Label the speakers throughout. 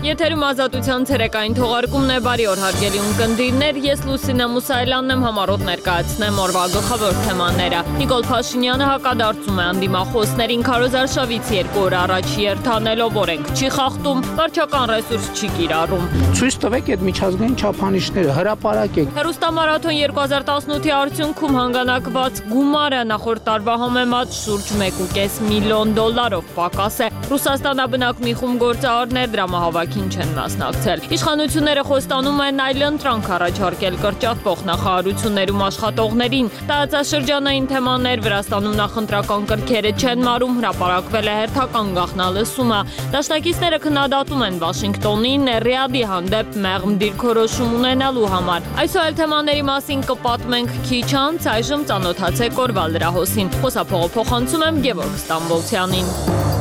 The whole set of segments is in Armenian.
Speaker 1: Եթերում ազատության ցերեկային թողարկումն է, բարի օր հարգելի ունկնդիրներ, ես Լուսինե Մուսայելյանն եմ, համառոտ ներկայացնեմ օրվա գլխավոր թեմաները։ Նիկոլ Փաշինյանը հակադարձում է անդիմախոսներին, քարոզարշավից 2 օր առաջ երթանելով օրենք չի խախտում, վարչական ռեսուրս չի կիրառում։
Speaker 2: Ցույց տվեք այդ միջազգային չափանիշները, հրապարակեք։
Speaker 1: Հեռուստամարաթոն 2018-ի արդյունքում հանգանակված գումարը նախորդ տարվա համեմատ շուրջ $1.5 միլիոն պակաս է։ Ռուսաստանաբնակ մի խումբ գործարարներ դրամահավաքին չեն մասնակցել։ Իշխանությունները խոստանում են այլընտրանք առաջարկել կրճատվող նախարարություններում աշխատողներին։ Տարածաշրջանային թեմաներ, Վրաստանում նախընտրական կրքերը չեն մարում, հրապարակվել է հերթական գաղտնալսումը։ Դաշնակիցները քննադատում են Վաշինգտոնին Ռիադի հանդեպ մեղմ դիրքորոշում ունենալու համար։ Այսօր այլ թեմաների մասին կպատմենք քիչ անց, այժմ ծանոթացեք օրվա լրահոսին։ Խոսափողը փոխանցում եմ Գևորգ Ստամբոլցյանին։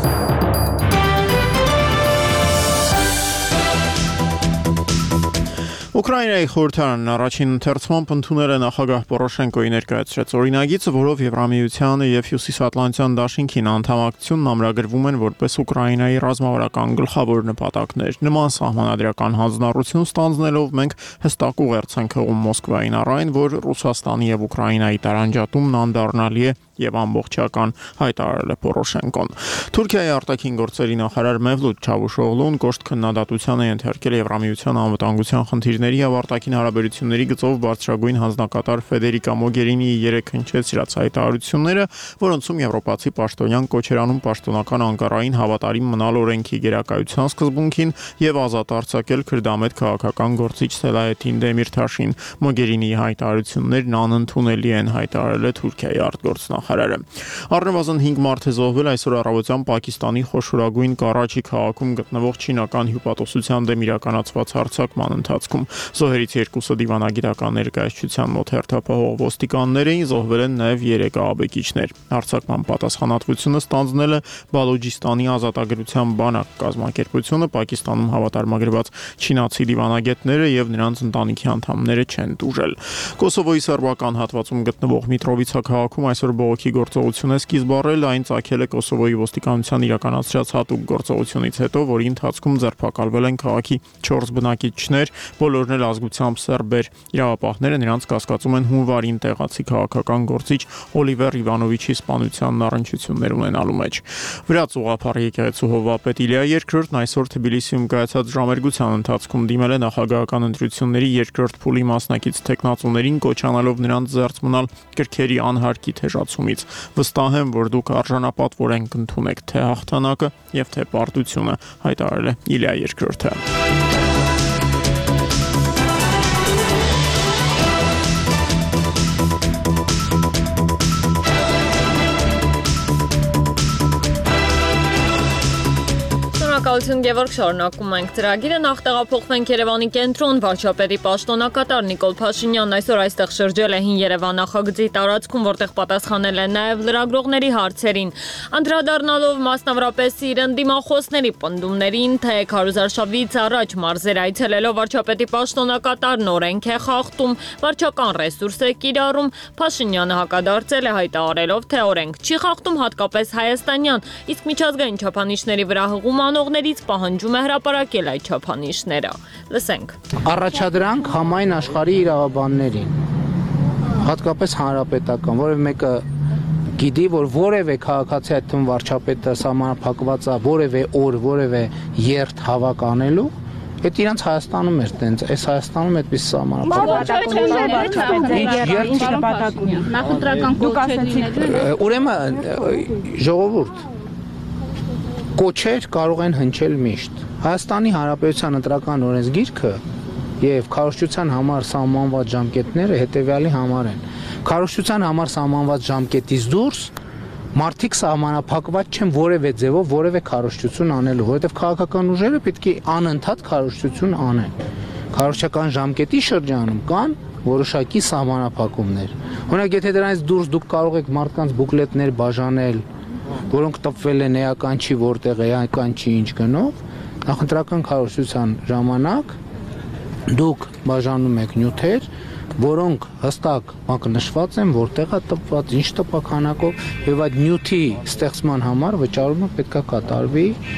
Speaker 3: Ուկրաինայի խորհրդարանն առաջին ընթերցմամբ ընդունել է նախագահ Պորոշենկոյի ներկայացրած օրինագիծը, որով Եվրամիությանը եւ Հյուսիսատլանտյան դաշինքին անդամակցությունն ամրագրվում են որպես Ուկրաինայի ռազմավարական գլխավոր նպատակներ։ Նման սահմանադրական հանձնառություն ստանձնելով մենք հստակ ուղերձ ենք հղում Մոսկվային առ այն, որ Ռուսաստանի եւ Ուկրաինայի տարանջատումն անդառնալի է եւ ամբողջական, հայտարարել է Պորոշենկոն։ Թուրքիայի արտաքին գործերի նախարար Մևլութ Չավուշօղլուն կոշտ քննադատության է ենթարկել Եվրամիության անվտանգության խնդիրների եւ արտաքին հարաբերությունների գծով բարձրագույն հանձնակատար Ֆեդերիկա Մոգերինիի 3 հնչեցրած հայտարարությունները, որոնցում եվրոպացի պաշտոնյան կոչ էր անում պաշտոնական Անկարային հավատարիմ մնալ օրենքի գերակայության սկզբունքին եւ ազատ արձակել քրդամետ քաղաքական գործիչ Սելահեդին Դեմիրթաշին։ Մոգերինիի հայտարարություններն անընդունելի են, հայտարարել է Թուրքիայի արտգործնախարարը։ Առնվազն 5 մարդ է զոհվել այսօր առավոտյան Պակիստանի խոշորագույն Կարաչի քաղաքում գտնվող չինական հյուպատոսության դեմ իրականացված հարձակման ընթացքում։ Զոհերից 2-ը դիվանագիտական ներկայացության մոտ հերթապահող ոստիկաններ էին, զոհվել են նաև 3 ահաբեկիչներ։ Հարձակման պատասխանատվությունը ստանձնել է Բալուջիստանի ազատագրության բանակ կազմակերպությունը, Պակիստանում հավատարմագրված չինացի դիվանագետները եւ նրանց ընտանիքի անդամները չեն տուժել։ Կոսովոյի սերբական հատվածում գտնվող Միտրովիցա քաղաքում այսօր բողոքի գործողություն է սկիզբ առել, այն ծագել է Կոսովոյի ոստիկանության իրականացրած հատուկ գործողությունից հետո, որի ընթացքում ձերբակալվել են քաղաքի 4 բնակիչներ, բոլորն էլ ազգությամբ սերբեր։ Իրավապահները նրանց կասկածում են հունվարին տեղացի քաղաքական գործիչ Օլիվեր Իվանովիչի սպանությանն առնչություններ ունենալու մեջ։ Վրաց ուղղափառ եկեղեցու հովվապետ Իլիա II-ն այսօր Թբիլիսիում կայացած ժամերգության ընթացքում դիմել է նախագահական ընտրությունների երկրորդ փուլի մասնակից տեխնացուներին, կոչանալով նրանց զերծ մնալ կրքերի անհարկի թեժացումից։ Վստահ եմ, որ դուք արժանապատվորեն կընդունեք թե հաղթանակը եւ թե պարտությունը, հայտարարել է Իլիա II-ը։
Speaker 1: Շնորհակալություն Գևորգ, շարունակում ենք ծրագիրը, նախ տեղափոխվենք Երևանի կենտրոն, վարչապետի պաշտոնակատար Նիկոլ Փաշինյանն այսօր այստեղ շրջել է Հին Երևան նախագծի տարածքում, որտեղ պատասխանել է նաև լրագրողների հարցերին, անդրադառնալով մասնավորապես իր ընդդիմախոսների պնդումներին, թե քարոզարշավից առաջ մարզեր այցելելով վարչապետի պաշտոնակատարն օրենք է խախտում, վարչական ռեսուրս է կիրառում, Փաշինյանը հակադարձել է հայտարարելով, թե օրենք չի խախտում հատկապես հայաստանյան, իսկ միջազգային չափանիշների վրա հղում անողներից պահանջում է հրապարակել այդ չափանիշները։ Լսենք։
Speaker 2: Առաջադրանք համայն աշխարհի իրավաբաններին, հատկապես հանրապետական, որևէ մեկը գիտի, որ որևէ քաղաքացի, այդ թվում վարչապետը սահմանափակված է որևէ օր, որևէ երթ հավաք անելու, այդ իրանց Հայաստանում էր տենց, այս Հայաստանում այդպես սահմանափակված։ Ուրեմն ժողովուրդ կոչեր կարող են հնչել միշտ։ Հայաստանի Հանրապետության ընտրական օրենսգիրքը եւ քարոզչության համար սահմանված ժամկետները հետեւյալի համար են։ Քարոզչության համար սահմանված ժամկետից դուրս մարդիկ սահմանափակված չեն որևէ ձևով որևէ քարոզչություն անելու, որովհետեւ քաղաքական ուժերը պետք է անընդհատ քարոզչություն անեն։ Քարոզչական ժամկետի շրջանում կան որոշակի սահմանափակումներ։ Օրինակ, եթե դրանից դուրս դուք կարող եք մարդկանց բուկլետներ բաժանել, որոնք տպվել են էական չի որտեղ, էական չի ինչ գնով, նախընտրական քարոզչության ժամանակ դուք բաժանում եք նյութեր, որոնք հստակ մակնշված են, որտեղ է տպված, ինչ տպականակով, եւ այդ նյութի ստեղծման համար վճարումը պետք է կատարվի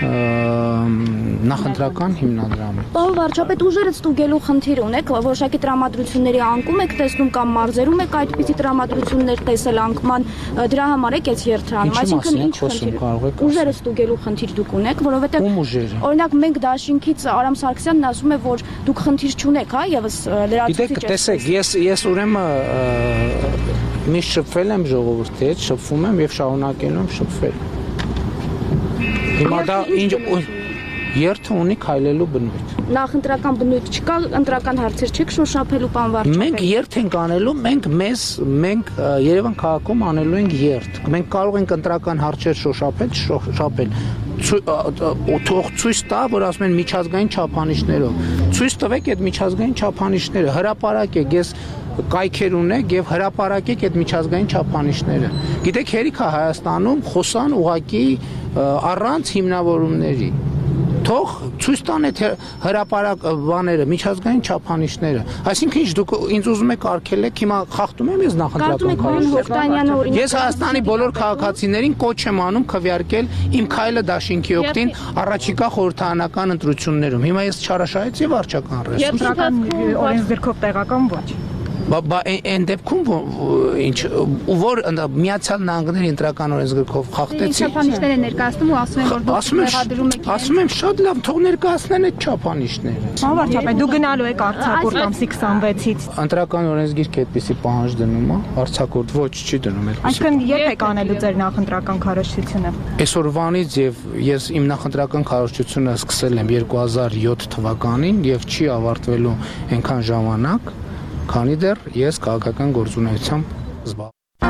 Speaker 2: նախընտրական հիմնադրամի։
Speaker 4: Պարոն վարչապետ, ուժերը ստուգելու խնդիր ունեք, որոշակի տրամադրությունների անկում եք տեսնում կամ մարզերում եք այդպիսի տրամադրություններ տեսել անկման, դրա համար եք այս երթրանում, այսինքն ինչ խնդիր։ Ուժերը ստուգելու խնդիր դուք ունեք, որովհետև օրինակ մենք դաշինքից Արամ Սարգսյանն ասում է, որ դուք խնդիր չունեք, հա, եւս լրացուցիչ։
Speaker 2: Գիտեք, տեսեք, ես ուրեմն միշտ շփվել եմ ժողովրդի հետ, շփվում եմ եւ շարունակելու եմ շփվել։ Հիմա դա ինչ երթը ունի քայլելու բնույթ։
Speaker 4: Նախընտրական բնույթ չկա, ընտրական հարցեր չեք շոշափելու, պարոն վարչապետ։
Speaker 2: Մենք երթ ենք անելու, մենք Երևան քաղաքում անելու ենք երթ։ Մենք կարող ենք ընտրական հարցեր շոշափել։ Թող ցույց տա, որ ասում են միջազգային չափանիշներով։ Ցույց տվեք այդ միջազգային չափանիշները, հրապարակեք, ես կայքեր ունեք եւ հրապարակեք այդ միջազգային չափանիշները։ Գիտեք, հերիք է Հայաստանում խոսան ուղակի առանց հիմնավորումների։ Թող ցույց տան այդ հրապարակ բաները, միջազգային չափանիշները։ Այսինքն ինչ դուք ինձ ուզում եք արգելեք, հիմա խախտում եմ ես նախընտրական քայլերը։ Ես Հայաստանի բոլոր քաղաքացիներին կոչ եմ անում քվեարկել իմ քայլը դաշինքի օգտին առաջիկա խորհրդարանական ընտրություններում։ Հիմա ես չարաշահեցի վարչական ռեսուրս։
Speaker 5: Օրենսգրքով տեղական ոչ։
Speaker 2: Այն դեպքում ինչ որ Միացյալ Նահանգների ընտրական օրենսգրքով խախտեցի։
Speaker 4: Չափանիշներ են ներկայացնում ու ասում են, որ դուք մեղադրում եք։
Speaker 2: Ասում եմ շատ լավ, թող ներկայացնեն այդ չափանիշները։
Speaker 5: Պարոն վարչապետ, դու գնալու եք արձակուրդ ամսի 26-ից։
Speaker 2: Ընտրական օրենսգիրքը այդպեսի պահանջ դնում է, արձակուրդ ոչ չի դնում այդպեսի։
Speaker 5: Այսինքն երբ եք անելու ձեր նախընտրական քարոզչությունը։
Speaker 2: Այսօրվանից եւ ես իմ նախընտրական քարոզչությունը սկսել եմ 2007 թվականին եւ չի ավարտվելու այնքան ժամանակ, քանի դեռ ես քաղաքական գործունեությամբ զբաղվում եմ։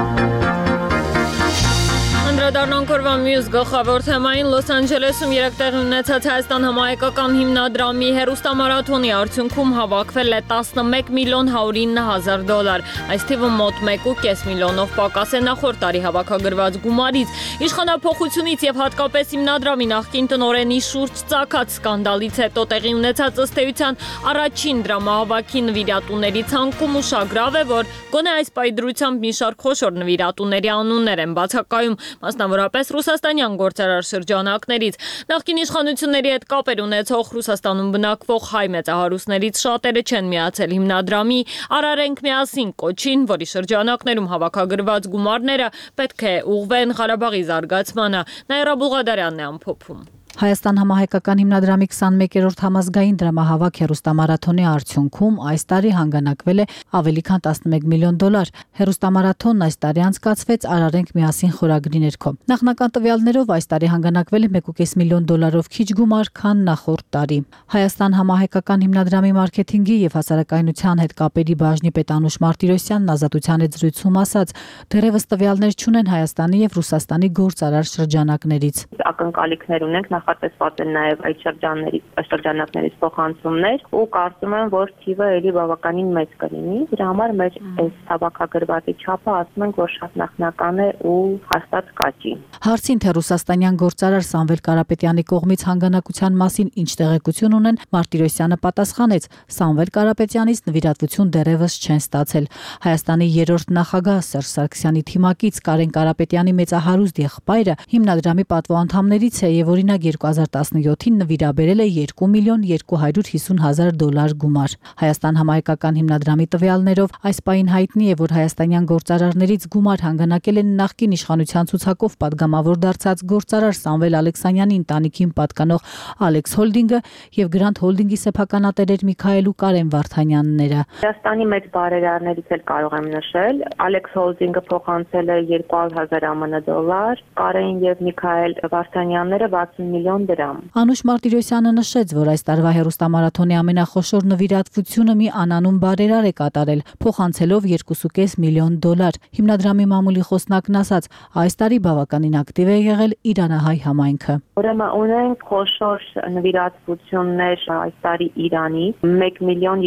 Speaker 1: Անդրադառնանք օրվա մյուս գլխավոր թեմային Լոս Անջելեսում երեկ տեղի ունեցած Հայաստան համահայկական հիմնադրամի հեռուստամարաթոնի արդյունքում հավաքվել է 11 միլիոն 109 հազար դոլար։ Այս թիվը մոտ 1.5 միլիոնով պակաս է նախորդ տարի հավաքագրված գումարից։ Իշխանափոխությունից եւ հատկապես հիմնադրամի նախկին տնօրենի շուրջ ծագած սկանդալից հետո տեղի ունեցած ըստ էության առաջին դրամահավաքի նվիրատուների ցանկում ուշագրավ է, որ գոնե այս պայդրությամբ մի շարք խոշոր նվիրատուների անուններ են բացակայում, մասնավորապես ռուսաստանյան գործարար շրջանակներից։ Նախկին իշխանությունների հետ կապեր ունեցող Ռուսաստանում բնակվող հայ մեծահարուստներից շատերը չեն միացել հիմնադրամի «Արարենք միասին» կոչին, որի շրջանակներում հավաքագրված գումարները պետք է ուղղվեն Ղարաբաղի զարգացմանը։ Նաիրա Բուղադարյանն է ամփոփում։
Speaker 6: Հայաստան համահայկական հիմնադրամի 21-րդ համազգային դրամահավաք հեռուստամարաթոնի արդյունքում այս տարի հանգանակվել է ավելի քան 11 միլիոն դոլար։ Հեռուստամարաթոնն այս տարի անցկացվեց «Արարենք միասին» խորագրի ներքո։ Նախնական տվյալներով այս տարի հանգանակվել է 1.5 միլիոն դոլարով քիչ գումար, քան նախորդ տարի։ Հայաստան համահայկական հիմնադրամի մարքեթինգի եւ հասարակայնության հետ կապերի բաժնի պետ Անուշ Մարտիրոսյանն Ազատության հետ զրույցում ասաց, դեռևս տվյալներ չունեն Հայաստանի եւ Ռուսաստանի գործարար շրջանակներից։
Speaker 7: Ակնկալիքներ ունենք, նախատեսված են նաև այդ շրջանակներից փոխանցումներ ու կարծում եմ, որ թիվը էլի բավականին մեծ կլինի։ Դրա համար մեր այս հավաքագրվածի չափը ասում ենք, որ շատ նախնական է ու հաստատ կաճի։
Speaker 6: Հարցին թե ռուսաստանյան գործարար Սամվել Կարապետյանի կողմից հանգանակության մասին ինչ տեղեկություն ունեն, Մարտիրոսյանը պատասխանեց. Սամվել Կարապետյանից նվիրատվություն դեռևս չեն ստացել։ Հայաստանի երրորդ նախագահ Սերժ Սարգսյանի թիմակից Կարեն Կարապետյանի մեծահարուստ եղբայրը հիմնադրամի պատվոանդամներից է եւ օրինակ 2017-ին նվիրաբերել է 2 միլիոն 250 հազար դոլար գումար։ Հայաստան համահայկական հիմնադրամի տվյալներով այս պահին հայտնի է, որ հայաստանյան գործարարներից գումար հանգանակել են նախկին իշխանության ցուցակով падգամավոր դարձած գործարար Սամվել Ալեքսանյանի ընտանիքին պատկանող Ալեքս Հոլդինգը եւ Գրանդ Հոլդինգի սեփականատերեր Միքայել ու Կարեն Վարդանյանները։
Speaker 7: Հայաստանի մեծ բարերարներից էլ կարող եմ նշել, Ալեքս Հոլդինգը փոխանցել է 200,000 ԱՄՆ դոլար, Կարեն եւ Միքայել Վարդանյանները 60 միլիոն դրամ։
Speaker 6: Անուշ Մարտիրոսյանը նշեց, որ այս տարվա հեռուստամարաթոնի ամենախոշոր նվիրատվությունը մի անանուն բարերար է կատարել, փոխանցելով 2.5 միլիոն դոլար։ Հիմնադրամի մամուլի խոսնակն ասաց, այս տարի բավականին ակտիվ է եղել Իրանահայ համայնքը։
Speaker 7: Ուրեմն ունենք խոշոր նվիրատվություններ այս տարի Իրանի 1 միլիոն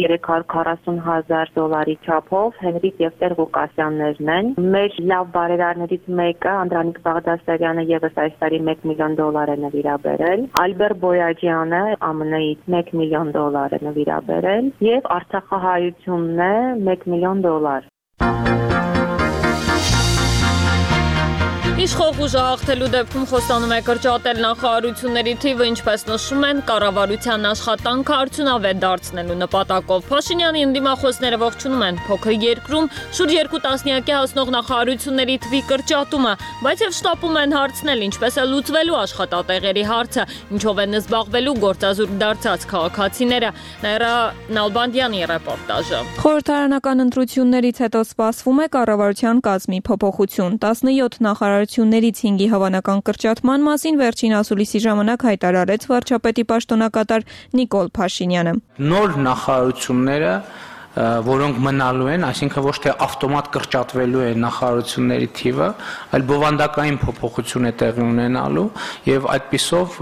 Speaker 7: 340 հազար դոլարի չափով Հենրիկ եւ Տեր Ղուկասյաններն են։ Մեր լավ բարերարներից մեկը Անդրանիկ Բաղդասարյանը եւս այս տարի 1 միլիոն դոլար է նվիրաբերել, Ալբեր Բոյաջյանը ԱՄՆ-ից 1 միլիոն դոլար է նվիրաբերել եւ Արցախահայությունն է 1 միլիոն դոլար։
Speaker 1: Իշխող ուժը հաղթելու դեպքում խոստանում է կրճատել նախարարությունների թիվը, ինչպես նշում են, կառավարության աշխատանքը արդյունավետ դարձնելու նպատակով։ Փաշինյանի ընդդիմախոսները ողջունում են փոքր երկրում շուրջ 2 տասնյակի հասնող նախարարությունների թվի կրճատումը, բայց եւ շտապում են հարցնել, ինչպես է լուծվելու աշխատատեղերի հարցը, ինչով են զբաղվելու գործազուրկ դարձած քաղաքացիները։ Նաիրա Նալբանդյանի ռեպորտաժը։
Speaker 8: Խորհրդարանական ընտրություններից հետո սպասվում է կառավարության կազմի փոփոխություն։ 17 նախարարություններից 5-ի հավանական կրճատման մասին վերջին ասուլիսի ժամանակ հայտարարեց վարչապետի պաշտոնակատար Նիկոլ Փաշինյանը։
Speaker 2: Նոր նախարարությունները, որոնք մնալու են, այսինքն ոչ թե ավտոմատ կրճատվելու է նախարարությունների թիվը, այլ բովանդակային փոփոխություն է տեղի ունենալու եւ այդպիսով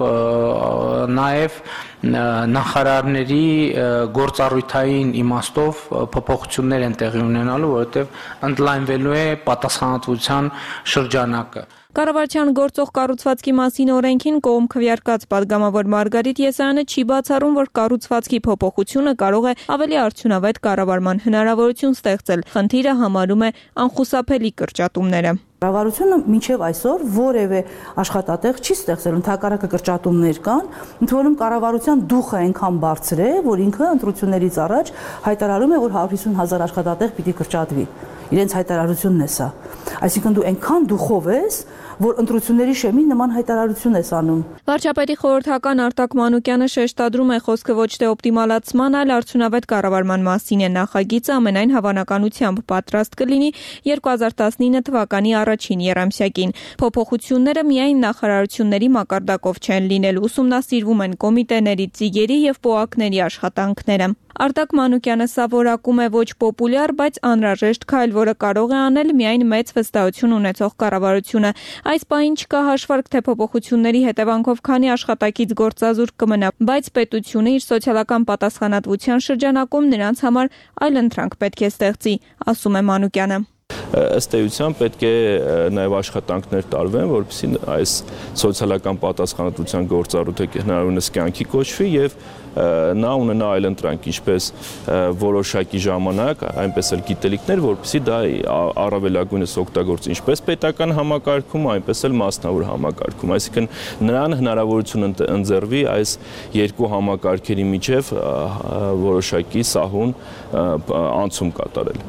Speaker 2: նաեւ նախարարների գործառույթային իմաստով փոփոխություններ են տեղի ունենալու, որովհետեւ ընդլայնվելու է պատասխանատվության շրջանակը։
Speaker 8: Կառավարության գործող կառուցվածքի մասին օրենքին կողմ քվեարկած падգամավոր Մարգարիտ Եսայանը չի բացառում, որ կառուցվածքի փոփոխությունը կարող է ավելի արդյունավետ կառավարման հնարավորություն ստեղծել։ Խնդիրը համարում է անխուսափելի կրճատումները։
Speaker 9: Կառավարությունը մինչև այսօր որևէ աշխատատեղ չի ստեղծել, ընդհակառակը կրճատումներ կան, ընդ որում կառավարության դուխը այնքան բարձր է, որ ինքը ընտրություններից առաջ հայտարարում է, որ 150,000 աշխատատեղ պիտի կրճատվի։ Իրենց հայտարարությունն է սա։ Այսինքն դու այնքան դուխով ես, որ ընտրությունների շեմին նման հայտարարություն ես անում։
Speaker 8: Վարչապետի խորհրդական Արտակ Մանուկյանը շեշտադրում է խոսքը ոչ թե օպտիմալացման, այլ արդյունավետ կառավարման մասին է։ Նախագիծը ամենայն հավանականությամբ պատրաստ կլինի 2019 թվականի առաջին եռամսյակին։ Փոփոխությունները միայն նախարարությունների մակարդակով չեն լինել, ուսումնասիրվում են կոմիտեների, ծիգերի եւ պոակների աշխատանքները։ Արտակ Մանուկյանը սա որակում է ոչ պոպուլյար, բայց անհրաժեշտ քայլ, որը կարող է անել միայն մեծ վստահություն ունեցող կառավարությունը։ Այս պահին չկա հաշվարկ, թե փոփոխությունների հետևանքով քանի աշխատակից գործազուրկ կմնա, բայց պետությունը իր սոցիալական պատասխանատվության շրջանակում նրանց համար այլընտրանք պետք է ստեղծի, ասում է Մանուկյանը։
Speaker 10: Ըստ էության պետք է նաև աշխատանքներ տարվեն, որպեսզի այս սոցիալական պատասխանատվության գործառույթը հնարավորինս կյանքի կոչվի եւ նա ունենա այլընտրանք, ինչպես որոշակի ժամանակ, այնպես էլ գիտելիքներ, որպեսզի դա առավելագույնս օգտագործի ինչպես պետական համակարգում, այնպես էլ մասնավոր համակարգում։ Այսինքն նրան հնարավորություն ընձեռվի այս երկու համակարգերի միջև որոշակի սահուն անցում կատարել։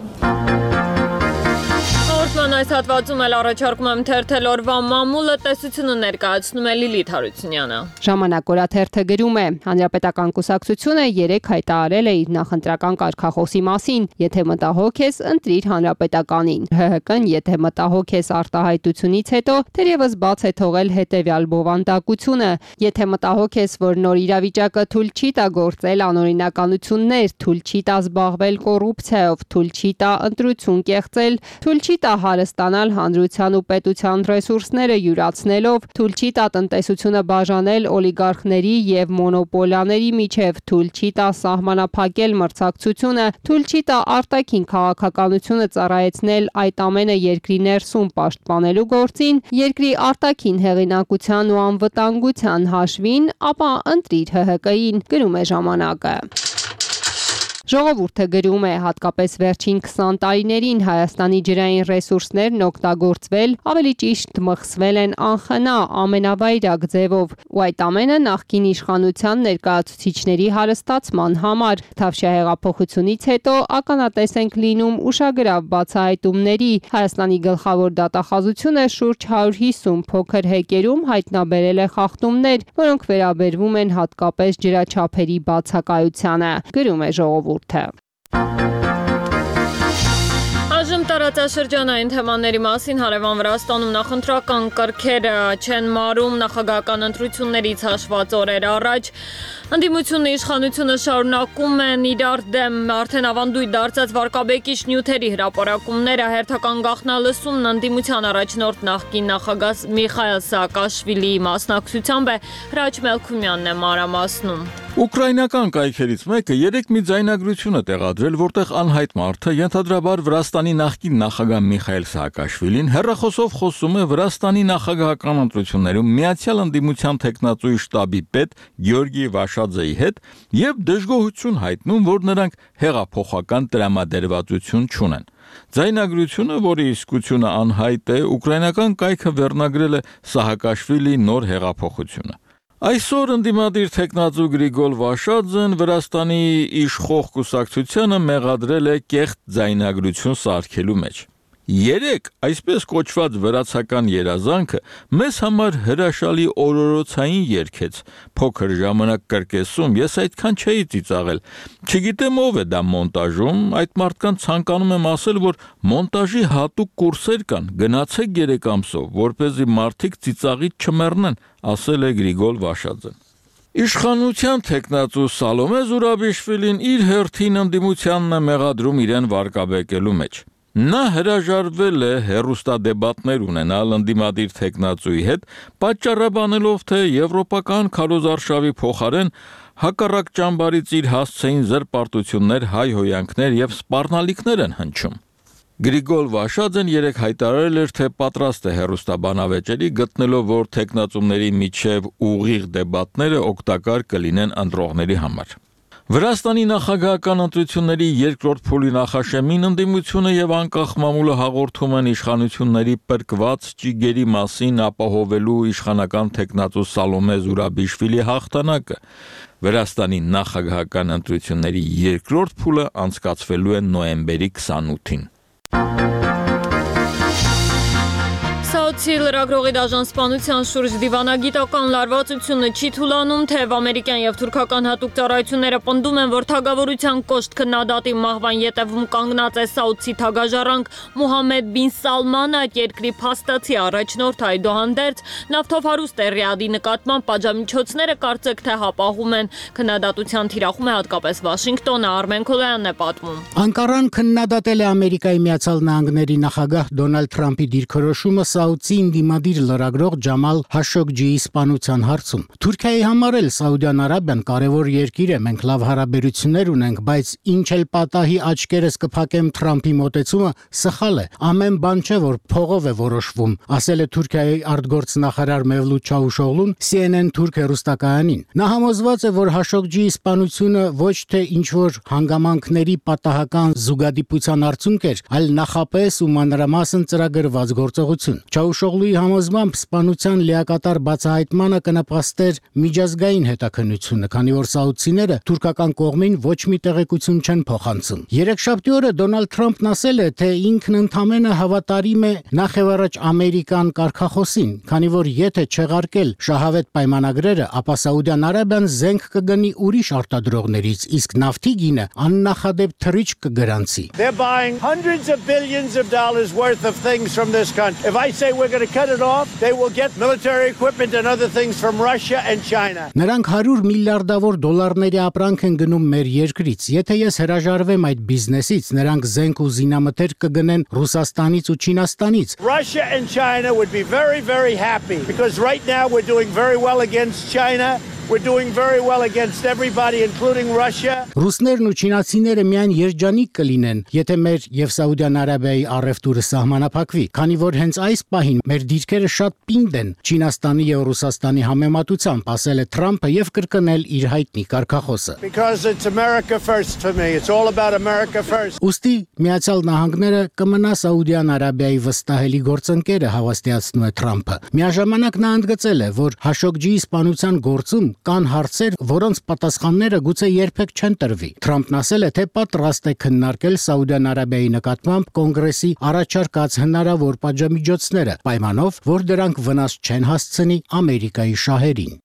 Speaker 1: Այս հատվածում էլ առաջարկում եմ թերթել օրվա մամուլը, տեսությունը ներկայացնում է Լիլիթ Հարությունյանը։
Speaker 11: Ժամանակ օրաթերթը գրում է. Հանրապետական կուսակցությունը 3 հայտարարել է իր նախընտրական կարգախոսի մասին. եթե մտահոգ ես, ընտրիր Հանրապետականին։ ՀՀԿ-ն եթե մտահոգ ես արտահայտությունից հետո, թերևս բաց է թողել հետևյալ բովանդակությունը. եթե մտահոգ ես, որ նոր իրավիճակը թույլ չի տա գործել անօրինականություններ, թույլ չի տա զբաղվել կոռուպցիայով, թույլ չի տա ընտրություն կեղծել, թույլ չի տա հարստանալ հանրության ու պետության ռեսուրսները յուրացնելով, թույլ չի տա տնտեսությունը բաժանել օլիգարխների եւ մոնոպոլիաների միջև, թույլ չի տա սահմանափակել մրցակցությունը, թույլ չի տա արտաքին քաղաքականությունը ծառայեցնել այդ ամենը երկրի ներսում պաշտպանելու գործին, երկրի արտաքին հեղինակության ու անվտանգության հաշվին, ապա ընտրիր ՀՀԿ-ին, գրում է ժամանակը։ Ժողովուրդը գրում է, հատկապես վերջին 20 տարիներին Հայաստանի ջրային ռեսուրսներն օգտագործվել, ավելի ճիշտ մխսվել են անխնա ամենավայրագ ձևով, ու այդ ամենը նախկին իշխանության ներկայացուցիչների հարստացման համար։ Թավշյա հեղափոխությունից հետո ականատես ենք լինում ուշագրավ բացահայտումների։ Հայաստանի գլխավոր դատախազությունը շուրջ 150 փոքր հեկերում հայտնաբերել է խախտումներ, որոնք վերաբերվում են հատկապես ջրաչափերի բացակայությանը, գրում է ժողովուրդը։
Speaker 1: Այժմ տարածաշրջանային թեմաների մասին հարևան Վրաստանում նախընտրական կրքերը չեն մարում նախագահական ընտրություններից հաշված օրեր առաջ։ Ընդդիմությունը իշխանությունը շարունակում են իրար դեմ արդեն ավանդույթ դարձած վարկաբեկիչ նյութերի հրապարակումները, հերթական գաղտնալսումն ընդդիմության առաջնորդ նախկին նախագահ Միխայիլ Սաակաշվիլիի մասնակցությամբ է, Հրաչ Մելքումյանն է մանրամասնում։
Speaker 12: Ուկրաինական կայքերից մեկը երեք մի ձայնագրություն է տեղադրել, որտեղ անհայտ մարդը, ենթադրաբար Վրաստանի նախկին նախագահ Միխայել Սահակաշվիլին, հեռախոսով խոսում է Վրաստանի նախագահական ընտրություններում Միացյալ Ընդդիմության տեխնացուի շտաբի պետ Գեորգի Վաշաձեի հետ եւ դժգոհություն հայտնում, որ նրանք հեղափոխական տրամադրվածություն չունեն։ Ձայնագրությունը, որի իսկությունը անհայտ է, ուկրաինական կայքը վերնագրել է Սահակաշվիլի նոր հեղափոխությունը։ Այսօր ընդդիմադիր տեխնացու Գրիգոր Վաշաձեն Վրաստանի իշխող կուսակցությանը մեղադրել է կեղծ ձայնագրություն սարքելու մեջ։ Երեք այսպես կոչված վրացական երազանքը մեզ համար հրաշալի օրորոցային երգեց, փոքր ժամանակ կրկեսում, ես այդքան չէի ծիծաղել, չգիտեմ ով է դա մոնտաժում, այդ մարդկանց ցանկանում եմ ասել, որ մոնտաժի հատուկ կուրսեր կան, գնացեք 3 ամսով, որպեսզի մարդիկ ծիծաղից չմեռնեն, ասել է Գրիգոր Վաշաձեն։ Իշխանության տեխնացու Սալոմե Զուրաբիշվիլին իր հերթին ընդդիմությանն է մեղադրում իրեն վարկաբեկելու մեջ։ Նա հրաժարվել է հեռուստադեբատներ ունենալ ընդդիմադիր տեխնացուի հետ, պատճառաբանելով, թե եվրոպական քարոզարշավի փոխարեն հակառակ ճամբարից իր հասցեին զրպարտություններ, հայհոյանքներ եւ սպառնալիքներ են հնչում։ Գրիգոր Վաշաձեն երեք հայտարարել էր, թե պատրաստ է հեռուստաբանավեճերի, գտնելով, որ տեխնացուների միջև ուղիղ դեբատները օգտակար կլինեն ընտրողների համար։ Վրաստանի նախագահական ընտրությունների երկրորդ փուլի նախաշեմին ընդդիմությունը եւ անկախ մամուլը հաղորդում են իշխանությունների պրկված ճիգերի մասին ապահովելու իշխանական տեխնացու Սալոմե Զուրաբիշվիլի հաղթանակը։ Վրաստանի նախագահական ընտրությունների երկրորդ փուլը անցկացվելու է նոյեմբերի 28-ին։
Speaker 1: Սաուդի լրագրողի դաժան սպանության շուրջ դիվանագիտական լարվածությունը չի թուլանում, թեև ամերիկյան եւ թուրքական հատուկ ծառայությունները պնդում են, որ թագավորության կոշտ քննադատի մահվան ետևում կանգնած է Սաուդի թագաժառանգ Մուհամմեդ բին Սալմանը, այդ երկրի փաստացի առաջնորդ, այդուհանդերձ նավթով հարուստ է Ռիադի նկատմամբ պատժամիջոցները կարծեք թե հապաղում են։ Քննադատության թիրախում է հատկապես Վաշինգտոնը, Արմեն Քոլոյանն է պատմում։
Speaker 13: Անկարան քննադատել է Ամերիկայի Միացյալ Նահանգների նախագահ Դոնալդ Թրամփի դիրքորոշումը Սաուդի ինդիմադիր լրագրող Ջամալ Հաշոգջիի սպանության հարցում։ Թուրքիայի համար էլ Սաուդյան Արաբիան կարևոր երկիր է, մենք լավ հարաբերություններ ունենք, բայց ինչ էլ պատահի աչքերս կփակեմ Թրամփի մոտեցումը սխալ է։ Ամեն բան չէ, որ փողով է որոշվում, ասել է Թուրքիայի արտգործնախարար Մևլութ Չավուշօղլուն CNN թուրք հեռուստակայանին։ Նա համոզված է, որ Հաշոգջիի սպանությունը ոչ թե ինչ-որ հանգամանքների պատահական զուգադիպության արդյունք էր, այլ նախապես ու մանրամասն ծրագրված գործողություն։ Չավուշօղլուի համոզմամբ սպանության լիակատար բացահայտմանը կնպաստեր միջազգային հետաքննությունը, քանի որ սաուդցիները թուրքական կողմին ոչ մի տեղեկություն չեն փոխանցում։ Երեքշաբթի օրը Դոնալդ Թրամփն ասել է, թե ինքն ընդամենը հավատարիմ է նախևառաջ ամերիկան կարգախոսին, քանի որ եթե չեղարկել շահավետ պայմանագրերը, ապա Սաուդյան Արաբիան զենք կգնի ուրիշ արտադրողներից, իսկ նավթի գինը աննախադեպ թռիչք կգրանցի։
Speaker 14: They're buying hundreds of billions of dollars worth of things from this country. If I say we're going to cut it off, they will get military equipment and other things from Russia and China.
Speaker 13: Նրանք 100 միլիարդավոր դոլարների ապրանք են գնում մեր երկրից։ Եթե ես հրաժարվեմ այդ բիզնեսից, նրանք զենք ու զինամթերք կգնեն Ռուսաստանից ու Չինաստանից։
Speaker 14: Russia and China would be very, very happy because right now we're doing very well against China. We're doing very well against everybody, including Russia.
Speaker 13: Ռուսներն ու չինացիները միայն երջանիկ կլինեն, եթե մեր եւ Սաուդյան Արաբիայի առևտուրը սահմանափակվի, քանի որ հենց այս պահին մեր դիրքերը շատ պինդ են Չինաստանի եւ Ռուսաստանի համեմատությամբ, ասել է Թրամփը եւ կրկնել իր հայտնի կարգախոսը։
Speaker 14: Because it's America first for me. It's all about America first.
Speaker 13: Ոստի Միացյալ Նահանգները կմնա Սաուդյան Արաբիայի վստահելի գործընկերը, հավաստիացնում է Թրամփը։ Միաժամանակ նա ընդգծել է, որ Հաշոգջիի սպանության գործում կան հարցեր, որոնց պատասխանները գուցե երբեք չեն տրվի։ Թրամփն ասել է, թե պատրաստ է քննարկել Սաուդյան Արաբիայի նկատմամբ կոնգրեսի առաջարկած հնարավոր պատժամիջոցները, պայմանով, որ դրանք վնաս չեն հասցնի Ամերիկայի շահերին։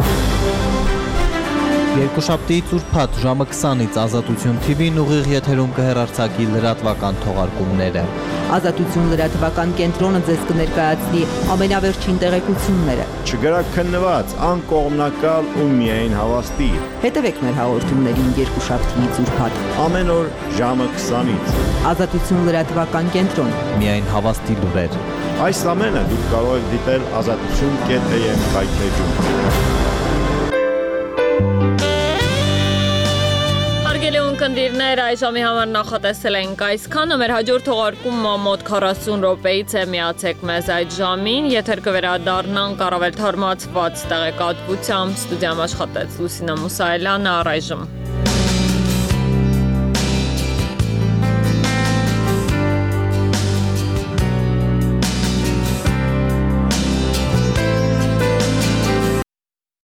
Speaker 15: Երկուշաբթիից ուրբաթ ժամը 20-ից Ազատություն TV-ն ուղիղ եթերում կհեռարձակի լրատվական թողարկումները։
Speaker 16: Ազատություն լրատվական կենտրոնը ձեզ կներկայացնի ամենավերջին տեղեկությունները։
Speaker 17: Չգրակ քննված, անկողմնակալ ու միայն հավաստի։
Speaker 16: Հետևեք մեր հաղորդումներին երկուշաբթիից ուրբաթ։
Speaker 17: Ամեն օր ժամը 20-ից։
Speaker 16: Ազատություն լրատվական կենտրոն։
Speaker 15: Միայն հավաստի լուրեր։
Speaker 17: Այս ամենը դուք կարող եք դիտել azatutun.am կայքեջում։
Speaker 1: Ունկնդիրներ այժմի համար նախատեսել ենք այսքանը, մեր հաջորդ թողարկումը մոտ 40 րոպեից է, միացեք մեզ այդ ժամին, եթեր կվերադառնանք առավել թարմացված տեղեկատվությամբ, ստուդիայում աշխատեց Լուսինա Մուսայելյանը, առայժմ